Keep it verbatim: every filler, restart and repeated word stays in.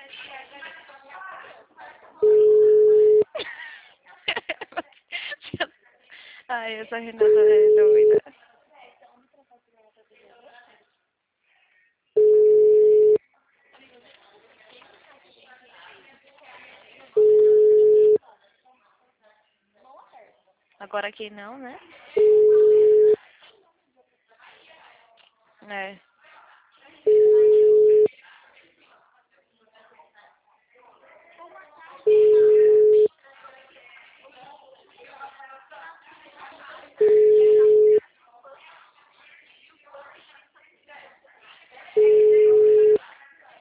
Ai, essa Renata é doida. Agora aqui não, né? É.